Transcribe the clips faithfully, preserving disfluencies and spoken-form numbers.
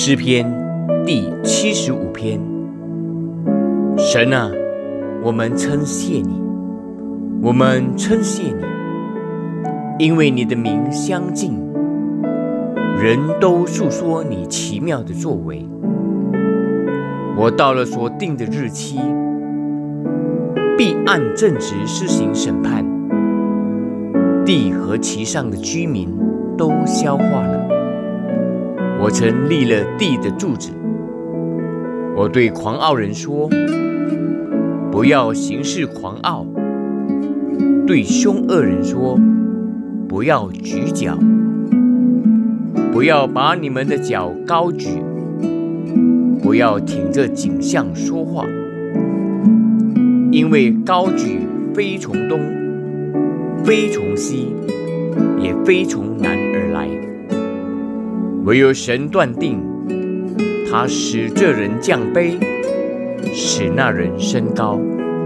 诗篇第七十五篇。神啊，我们称谢你，我们称谢你，因为你的名相近，人都述说你奇妙的作为。我到了所定的日期，必按正直施行审判，地和其上的居民都消化了。我曾立了地的柱子，我对狂傲人说，不要行事狂傲，对凶恶人说，不要举脚，不要把你们的脚高举，不要挺着颈项说话，因为高举非从东，非从西，也非从南而来，唯有神断定，他使这人降卑，使那人升高。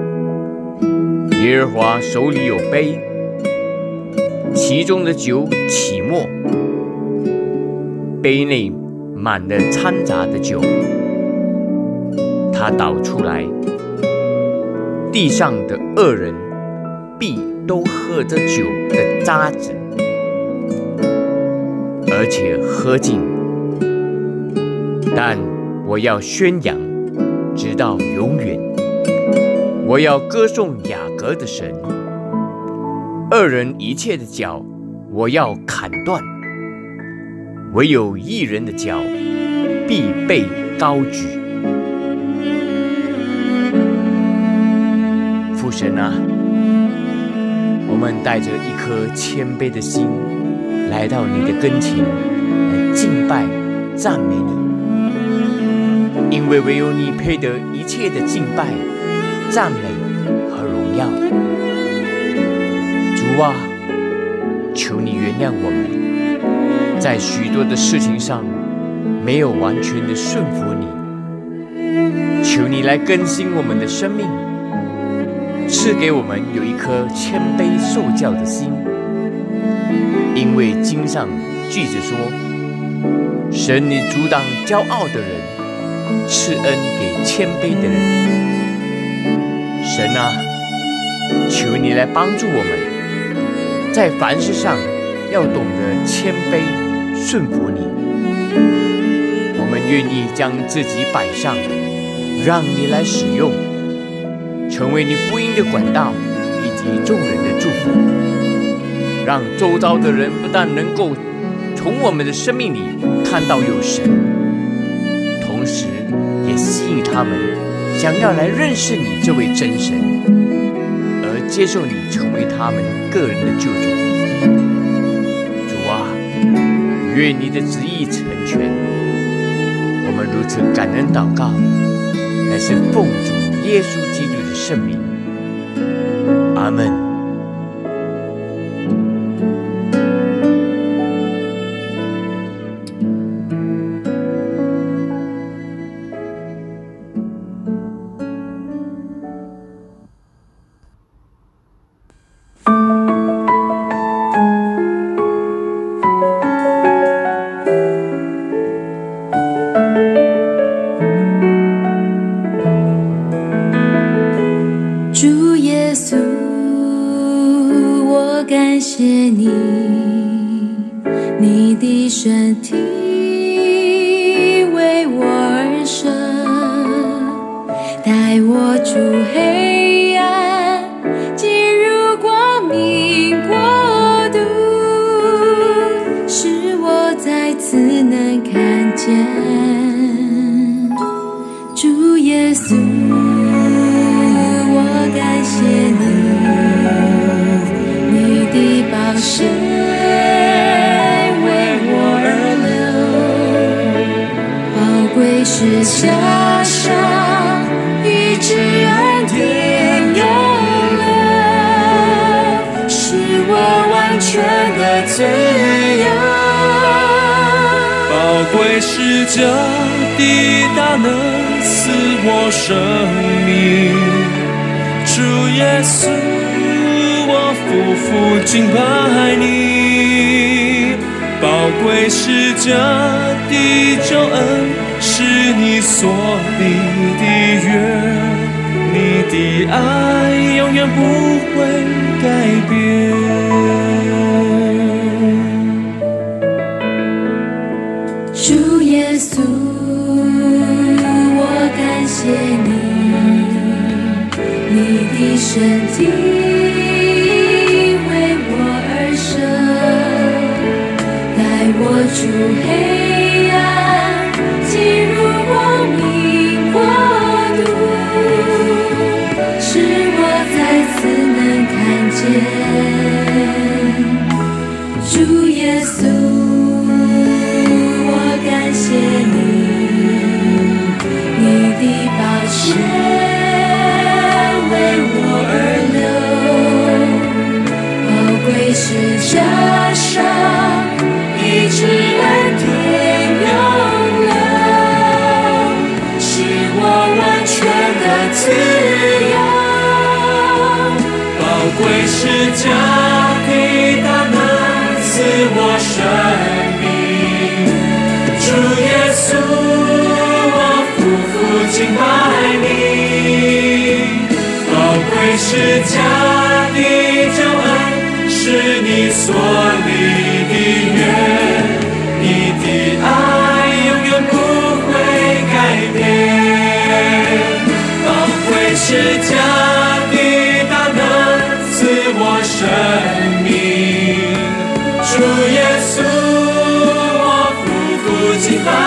耶和华手里有杯，其中的酒起沫，杯内满了掺杂的酒，他倒出来，地上的恶人必都喝着酒的渣子，而且喝尽。但我要宣扬，直到永远。我要歌颂雅各的神。恶人一切的脚，我要砍断；唯有义人的脚，必被高举。父神啊，我们带着一颗谦卑的心，来到你的跟前，来敬拜、赞美你。因为唯有你配得一切的敬拜、赞美和荣耀。主啊，求你原谅我们，在许多的事情上没有完全的顺服你。求你来更新我们的生命，赐给我们有一颗谦卑受教的心。因为经上句子说，神你阻挡骄傲的人，赐恩给谦卑的人。神啊，求你来帮助我们，在凡事上要懂得谦卑顺服你。我们愿意将自己摆上，让你来使用，成为你福音的管道，以及众人的祝福，让周遭的人不但能够从我们的生命里看到有神，同时也吸引他们想要来认识你这位真神，而接受你成为他们个人的救主。主啊，愿你的旨意成全。我们如此感恩祷告，乃是奉主耶稣基督的圣名。阿们。 主耶稣，我感谢你，你的身体为我而生，带我出黑暗，进入光明国度，使我再次能看见主耶稣。感谢你，你的宝血为我而流，宝贵是加上医治恩典永留，使我完全的自由。 宝贵是这的大能赐我生命。主耶稣，我夫妇敬拜你， 宝贵是这的救恩，是你所立的约，你的爱永远不会改变。 主耶稣，我感谢你，你的身体为我而生，带我出黑暗，进入光明国度，使我再次能看见主耶稣。感谢你，你的宝血为我而流，宝贵是加上医治恩典永留，使我完全的自由。 宝贵是加的大能赐我生命。主耶稣，我夫妇敬拜你。宝贵是加的救恩，是你所立的约，你的爱永远不会改变。宝贵是加的大能赐我生命。主耶稣，敬拜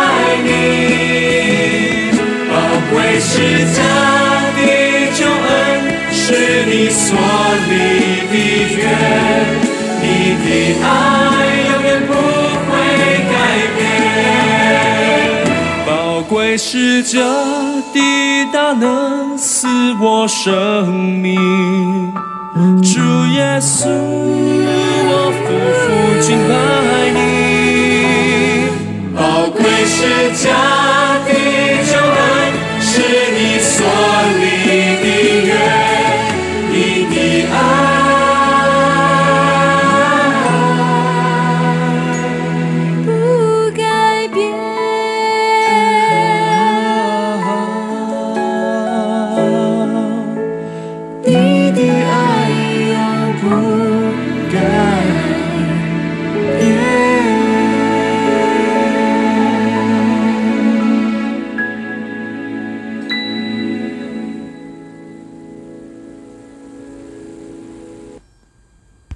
你。宝贵是加的救恩，是你所立的约，你的爱永远不会改变。宝贵是加的大能赐我生命。主耶稣，我夫妇敬拜你。宝贵是